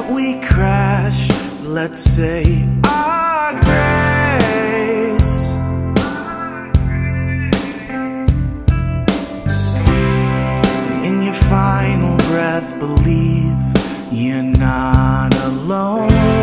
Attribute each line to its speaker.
Speaker 1: we crash, let's say our grace. In your final breath, believe you're not alone.